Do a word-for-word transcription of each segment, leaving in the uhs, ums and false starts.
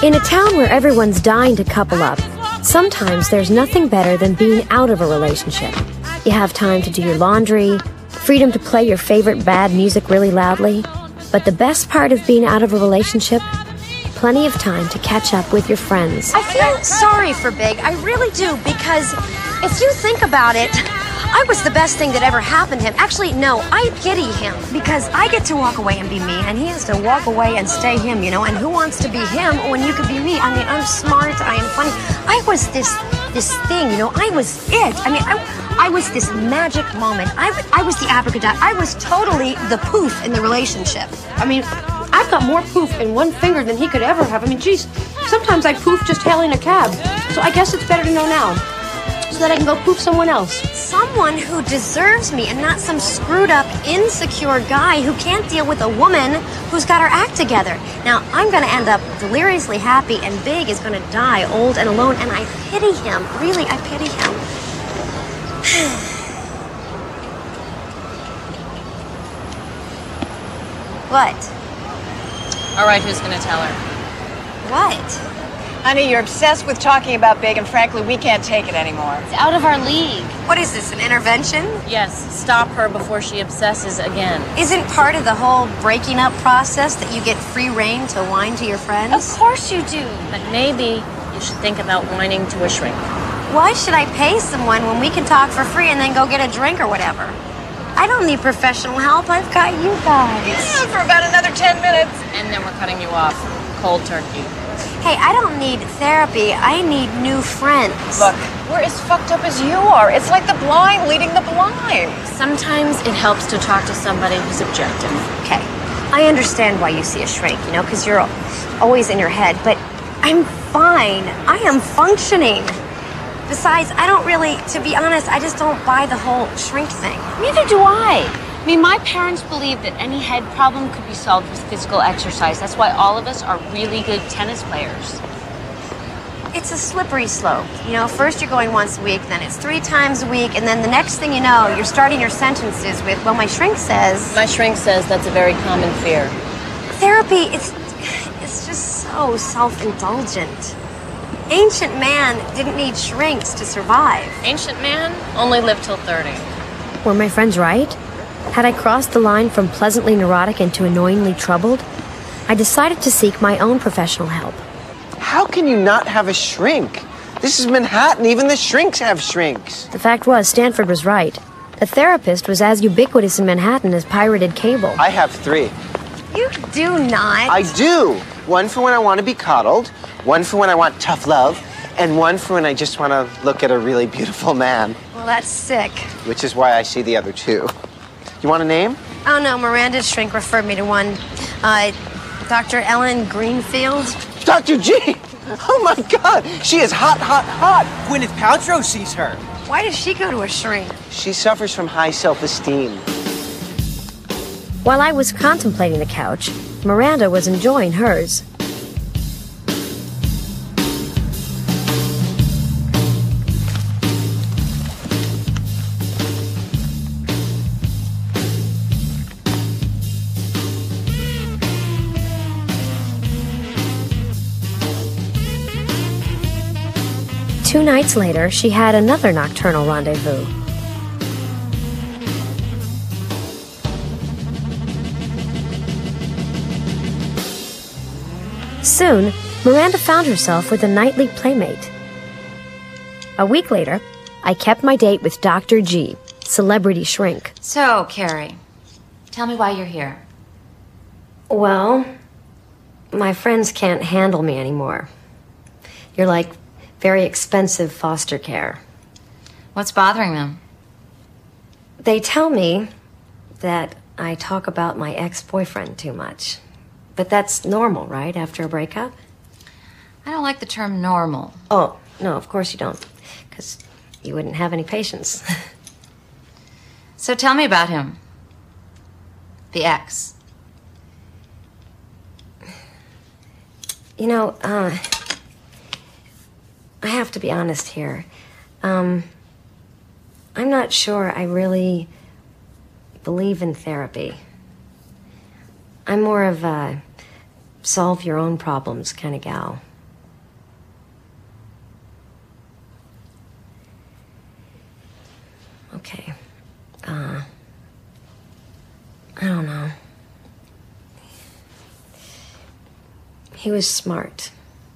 In a town where everyone's dying to couple up, sometimes there's nothing better than being out of a relationship. You have time to do your laundry, freedom to play your favorite bad music really loudly. But the best part of being out of a relationship, plenty of time to catch up with your friends. I feel sorry for Big, I really do, because if you think about it, I was the best thing that ever happened to him. Actually, no, I pity him because I get to walk away and be me, and he has to walk away and stay him, you know, and who wants to be him when you could be me? I mean, I'm smart, I am funny. I was this this thing, you know, I was it. I mean, I, I was this magic moment. I, I was the abracadabra. I was totally the poof in the relationship. I mean, I've got more poof in one finger than he could ever have. I mean, geez, sometimes I poof just hailing a cab. So I guess it's better to know now, so that I can go poof someone else. Someone who deserves me and not some screwed up, insecure guy who can't deal with a woman who's got her act together. Now, I'm going to end up deliriously happy, and Big is going to die old and alone, and I pity him. Really, I pity him. What? All right, who's going to tell her? What? Honey, you're obsessed with talking about Big, and frankly, we can't take it anymore. It's out of our league. What is this, an intervention? Yes, stop her before she obsesses again. Isn't part of the whole breaking up process that you get free reign to whine to your friends? Of course you do. But maybe you should think about whining to a shrink. Why should I pay someone when we can talk for free and then go get a drink or whatever? I don't need professional help. I've got you guys. Yeah, for about another ten minutes. And then we're cutting you off. Cold turkey. Hey, I don't need therapy. I need new friends. Look, we're as fucked up as you are. It's like the blind leading the blind. Sometimes it helps to talk to somebody who's objective. Okay, I understand why you see a shrink, you know, because you're always in your head, but I'm fine. I am functioning. Besides, I don't really, to be honest, I just don't buy the whole shrink thing. Neither do I. I mean, my parents believed that any head problem could be solved with physical exercise. That's why all of us are really good tennis players. It's a slippery slope. You know, first you're going once a week, then it's three times a week, and then the next thing you know, you're starting your sentences with, well, my shrink says... My shrink says that's a very common fear. Therapy, it's, it's just so self-indulgent. Ancient man didn't need shrinks to survive. Ancient man only lived till thirty. Were my friends right? Had I crossed the line from pleasantly neurotic into annoyingly troubled? I decided to seek my own professional help. How can you not have a shrink? This is Manhattan. Even the shrinks have shrinks. The fact was, Stanford was right. The therapist was as ubiquitous in Manhattan as pirated cable. I have three. You do not. I do. One for when I want to be coddled, one for when I want tough love, and one for when I just want to look at a really beautiful man. Well, that's sick. Which is why I see the other two. You want a name? Oh, no, Miranda's shrink referred me to one. Uh, Doctor Ellen Greenfield. Doctor G! Oh, my God! She is hot, hot, hot! Gwyneth Paltrow sees her. Why does she go to a shrink? She suffers from high self-esteem. While I was contemplating the couch, Miranda was enjoying hers. Two nights later, she had another nocturnal rendezvous. Soon, Miranda found herself with a nightly playmate. A week later, I kept my date with Doctor G, celebrity shrink. So, Carrie, tell me why you're here. Well, my friends can't handle me anymore. You're like very expensive foster care. What's bothering them? They tell me that I talk about my ex-boyfriend too much. But that's normal, right, after a breakup? I don't like the term normal. Oh, no, of course you don't. Because you wouldn't have any patience. So tell me about him. The ex. You know, uh... I have to be honest here. Um... I'm not sure I really believe in therapy. I'm more of a solve your own problems kind of gal. He was smart.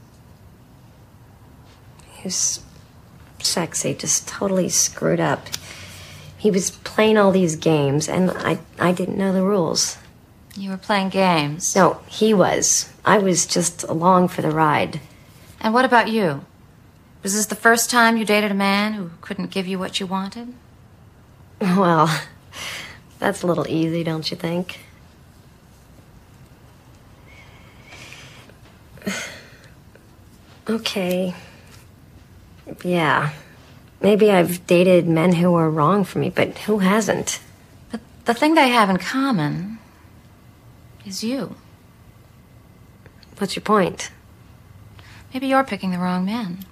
He was sexy, just totally screwed up. He was playing all these games, and I, I didn't know the rules. You were playing games? No, he was. I was just along for the ride. And what about you? Was this the first time you dated a man who couldn't give you what you wanted? Well, that's a little easy, don't you think? Okay. Yeah. Maybe I've dated men who were wrong for me, but who hasn't? But the thing they have in common is you. What's your point? Maybe you're picking the wrong man.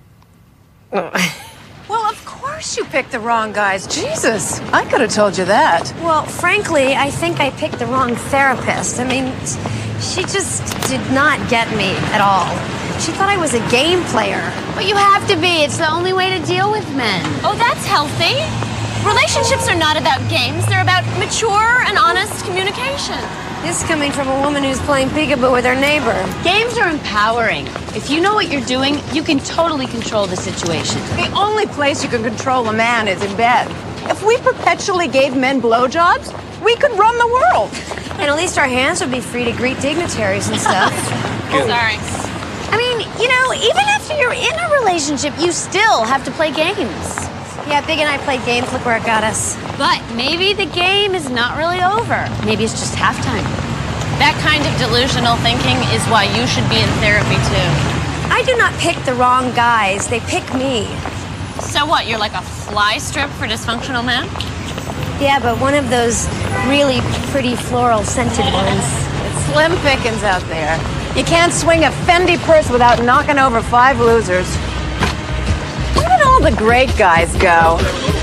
Well, of course you picked the wrong guys. Jesus, I could have told you that. Well, frankly, I think I picked the wrong therapist. I mean, she just did not get me at all. She thought I was a game player. But you have to be. It's the only way to deal with men. Oh, that's healthy. Relationships are not about games. They're about mature and honest communication. This coming from a woman who's playing peekaboo with her neighbor. Games are empowering. If you know what you're doing, you can totally control the situation. The only place you can control a man is in bed. If we perpetually gave men blowjobs, we could run the world. And at least our hands would be free to greet dignitaries and stuff. Oh, sorry. I mean, you know, even after you're in a relationship, you still have to play games. Yeah, Big and I played games. Look where it got us. But maybe the game is not really over. Maybe it's just halftime. That kind of delusional thinking is why you should be in therapy, too. I do not pick the wrong guys. They pick me. So what, you're like a fly strip for dysfunctional men? Yeah, but one of those really pretty floral scented ones. It's slim pickings out there. You can't swing a Fendi purse without knocking over five losers. Where did all the great guys go?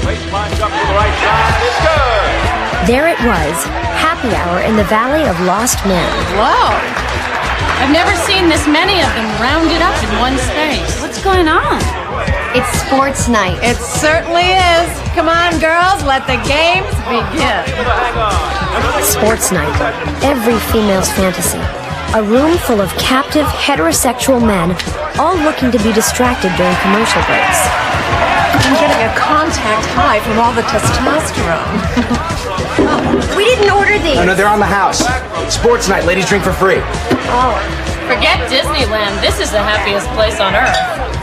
There it was, happy hour in the Valley of Lost Men. Whoa. I've never seen this many of them rounded up in one space. What's going on? It's sports night. It certainly is. Come on, girls, let the games begin. Sports night, every female's fantasy. A room full of captive heterosexual men, all looking to be distracted during commercial breaks. I'm getting a contact high from all the testosterone. We didn't order these. No, no, they're on the house. Sports night, ladies drink for free. Oh. Forget Disneyland. This is the happiest place on earth.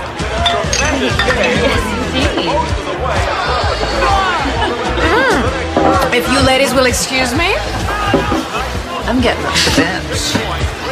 Yes, indeed. Mm. If you ladies will excuse me, I'm getting off the bench.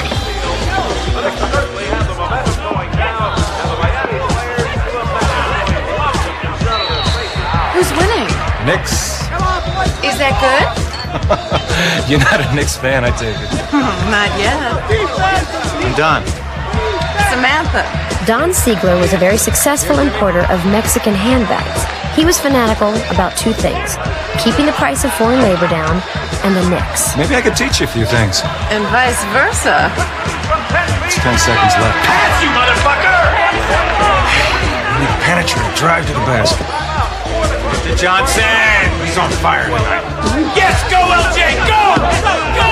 Who's winning? Knicks. Is that good? You're not a Knicks fan, I take it. Not yet. I'm Don. Samantha. Don Siegler was a very successful importer of Mexican handbags. He was fanatical about two things: keeping the price of foreign labor down and the Knicks. Maybe I could teach you a few things. And vice versa. It's ten seconds left. Pass, you motherfucker! You need to penetrate, drive to the basket. Mister Johnson! He's on fire tonight. Yes, go, L J, go! Go,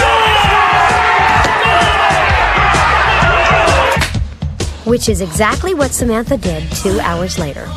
go! Which is exactly what Samantha did two hours later.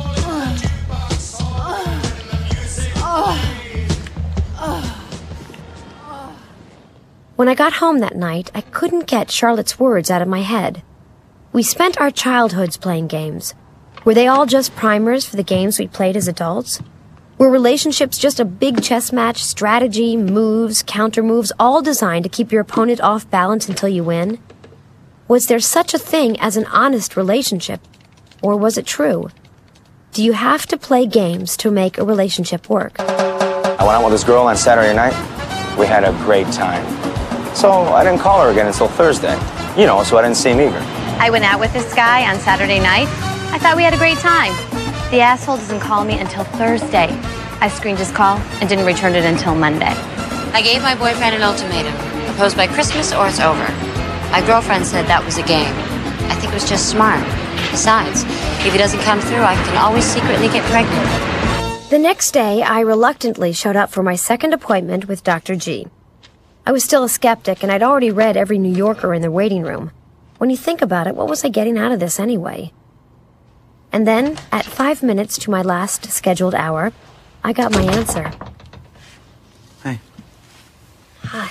When I got home that night, I couldn't get Charlotte's words out of my head. We spent our childhoods playing games. Were they all just primers for the games we played as adults? Were relationships just a big chess match, strategy, moves, counter moves, all designed to keep your opponent off balance until you win? Was there such a thing as an honest relationship? Or was it true? Do you have to play games to make a relationship work? I went out with this girl on Saturday night. We had a great time. So I didn't call her again until Thursday. You know, so I didn't seem eager. I went out with this guy on Saturday night. I thought we had a great time. The asshole doesn't call me until Thursday. I screened his call and didn't return it until Monday. I gave my boyfriend an ultimatum. Propose by Christmas or it's over. My girlfriend said that was a game. I think it was just smart. Besides, if he doesn't come through, I can always secretly get pregnant. The next day, I reluctantly showed up for my second appointment with Doctor G. I was still a skeptic, and I'd already read every New Yorker in the waiting room. When you think about it, what was I getting out of this anyway? And then, at five minutes to my last scheduled hour, I got my answer. Hey. Hi.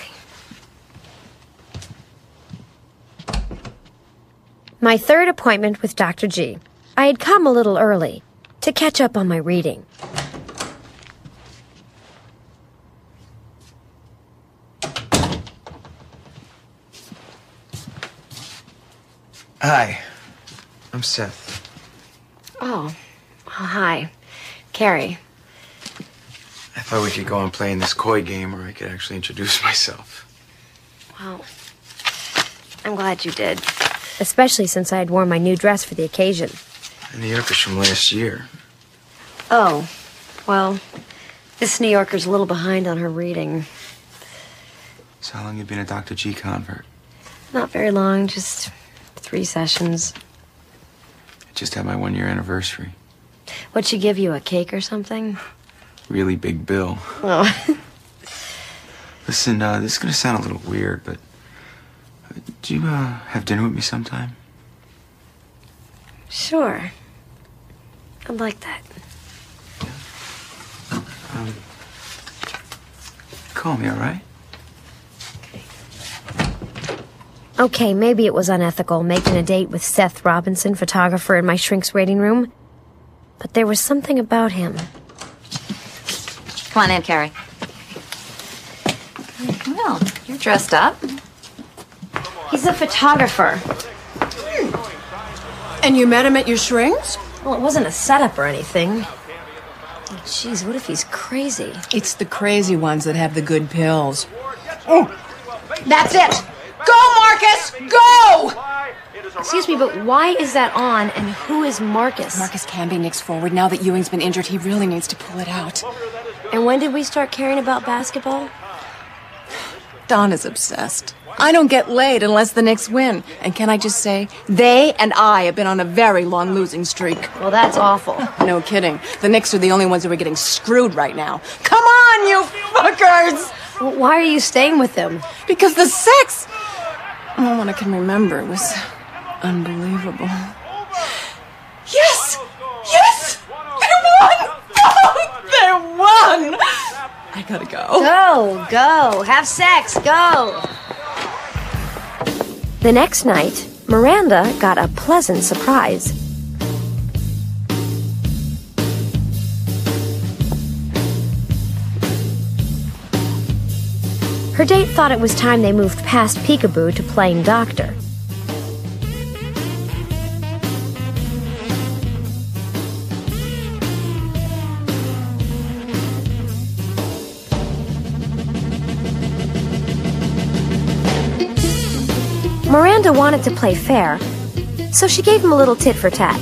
My third appointment with Doctor G. I had come a little early to catch up on my reading. Hi, I'm Seth. Oh, oh hi. Carrie. I thought we could go on playing this koi game where I could actually introduce myself. Well, I'm glad you did. Especially since I had worn my new dress for the occasion. A New Yorker's from last year. Oh, well, this New Yorker's a little behind on her reading. So how long you been a Doctor G convert? Not very long, just three sessions. I just had my one-year anniversary. What'd she give you, a cake or something? Really big bill. Oh. Listen, uh, this is gonna sound a little weird, but uh, do you uh, have dinner with me sometime? Sure. I'd like that. Um, call me, all right? Okay, maybe it was unethical making a date with Seth Robinson, photographer, in my shrink's waiting room. But there was something about him. Come on in, Carrie. Well, you're dressed up. He's a photographer. And you met him at your shrinks? Well, it wasn't a setup or anything. Oh, jeez, what if he's crazy? It's the crazy ones that have the good pills. Oh, that's it! Go, Marcus! Go! Excuse me, but why is that on, and who is Marcus? Marcus can be Nick's forward. Now that Ewing's been injured, he really needs to pull it out. And when did we start caring about basketball? Don is obsessed. I don't get laid unless the Knicks win. And can I just say, they and I have been on a very long losing streak. Well, that's awful. No kidding. The Knicks are the only ones who are getting screwed right now. Come on, you fuckers! Well, why are you staying with them? Because the sex... All what I can remember was unbelievable. Yes! Yes! They won! Oh, they won! I gotta go. Go, go. Have sex, go. The next night, Miranda got a pleasant surprise. Her date thought it was time they moved past peekaboo to playing doctor. Miranda wanted to play fair, so she gave him a little tit for tat.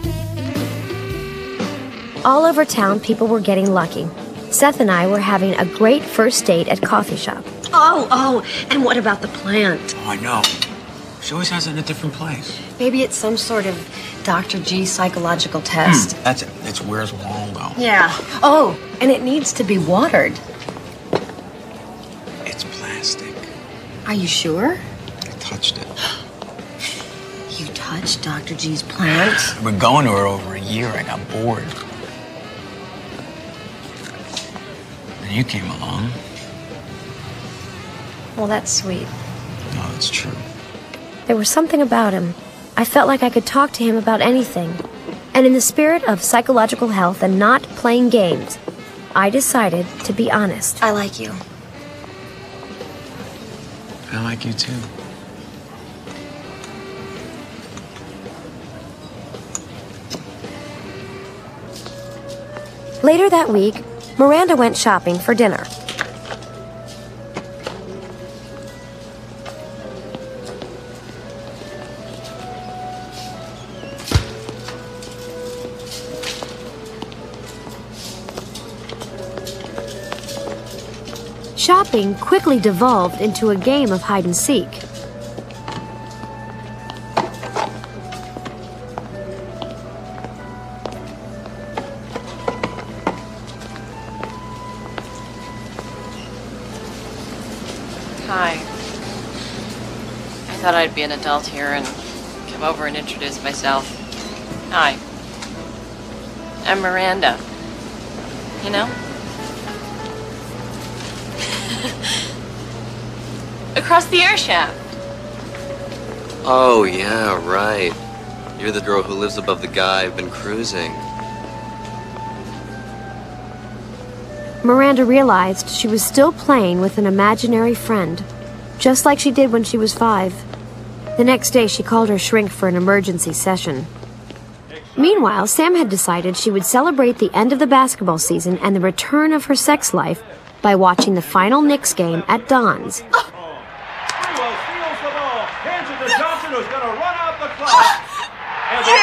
All over town, people were getting lucky. Seth and I were having a great first date at coffee shop. Oh, oh, and what about the plant? Oh, I know. She always has it in a different place. Maybe it's some sort of Doctor G psychological test. Mm, that's it. It's Where's Waldo. Yeah. Oh, and it needs to be watered. It's plastic. Are you sure? I touched it. You touched Doctor G's plant? I've been going to her over a year. I got bored. And you came along. Well, that's sweet. No, it's true. There was something about him. I felt like I could talk to him about anything. And in the spirit of psychological health and not playing games, I decided to be honest. I like you. I like you too. Later that week, Miranda went shopping for dinner. Shopping quickly devolved into a game of hide and seek. thought I'd be an adult here and come over and introduce myself. Hi. I'm Miranda. You know? Across the air shaft. Oh, yeah, right. You're the girl who lives above the guy I've been cruising. Miranda realized she was still playing with an imaginary friend, just like she did when she was five. The next day, she called her shrink for an emergency session. Meanwhile, Sam had decided she would celebrate the end of the basketball season and the return of her sex life by watching the final Knicks game at Don's. Who's gonna run out the clock? And the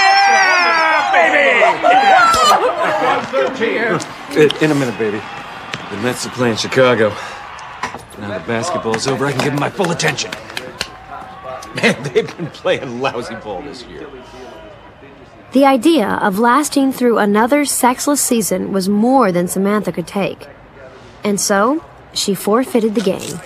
yeah, baby! In a minute, baby. The Mets are playing Chicago. Now the basketball's over, I can give them my full attention. Man, they've been playing lousy ball this year. The idea of lasting through another sexless season was more than Samantha could take. And so, she forfeited the game.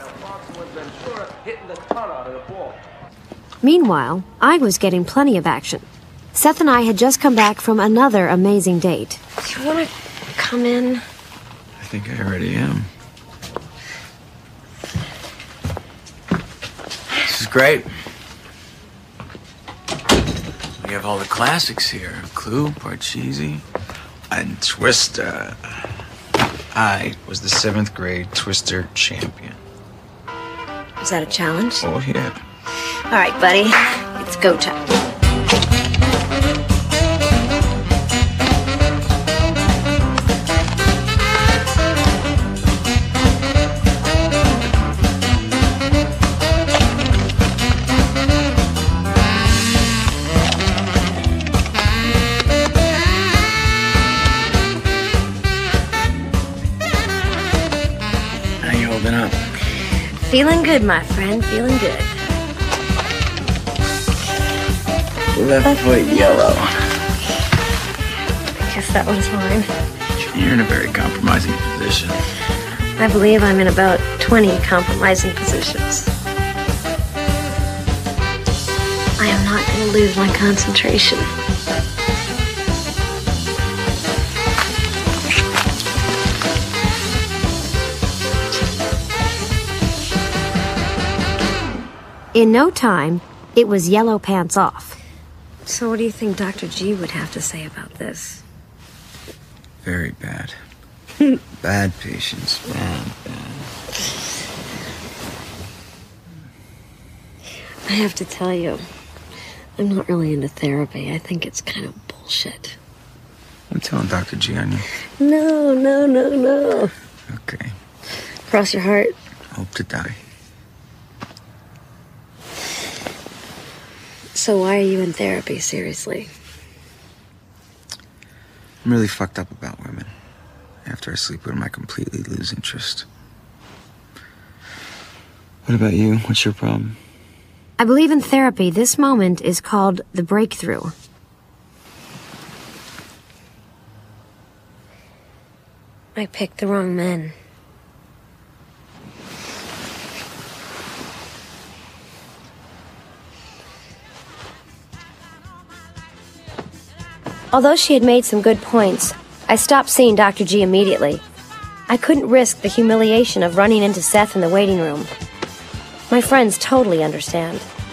Meanwhile, I was getting plenty of action. Seth and I had just come back from another amazing date. Do you want to come in? I think I already am. This is great. We have all the classics here. Clue, Parcheesi, and Twister. I was the seventh grade Twister champion. Is that a challenge? Oh, yeah. All right, buddy. It's go time. How you holding up? Feeling good, my friend. Feeling good. Left foot yellow. I guess that one's mine. You're in a very compromising position. I believe I'm in about twenty compromising positions. I am not going to lose my concentration. In no time, it was yellow pants off. So what do you think Doctor G would have to say about this? Very bad. Bad patients. Bad, bad. I have to tell you, I'm not really into therapy. I think it's kind of bullshit. I'm telling Doctor G on you. No, no, no, no. Okay. Cross your heart. Hope to die. So why are you in therapy, seriously? I'm really fucked up about women. After I sleep with them, I completely lose interest. What about you? What's your problem? I believe in therapy, this moment is called the breakthrough. I picked the wrong men. Although she had made some good points, I stopped seeing Doctor G immediately. I couldn't risk the humiliation of running into Seth in the waiting room. My friends totally understand.